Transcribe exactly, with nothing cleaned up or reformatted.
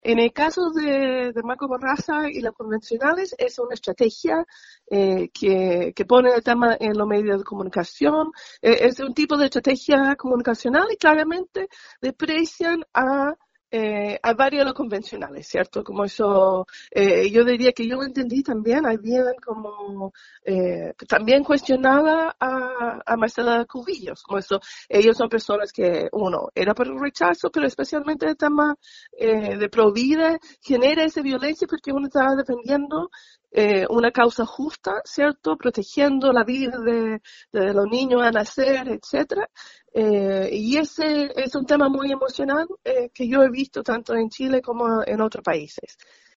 En el caso de, de Marco Barraza y las convencionales, es una estrategia eh, que, que pone el tema en los medios de comunicación. Eh, es un tipo de estrategia comunicacional y claramente desprecian a eh, a varios de los convencionales, ¿cierto? Como eso, eh, yo diría que yo lo entendí también, había como, eh, también cuestionaba a, a Marcela Cubillos, como eso, ellos son personas que, uno, era por el rechazo, pero especialmente el tema eh, de Provida genera esa violencia porque uno está defendiendo eh, una causa justa, ¿cierto? Protegiendo la vida de, de los niños a nacer, etcétera. Eh, y ese es un tema muy emocional eh, que yo he visto tanto en Chile como en otros países.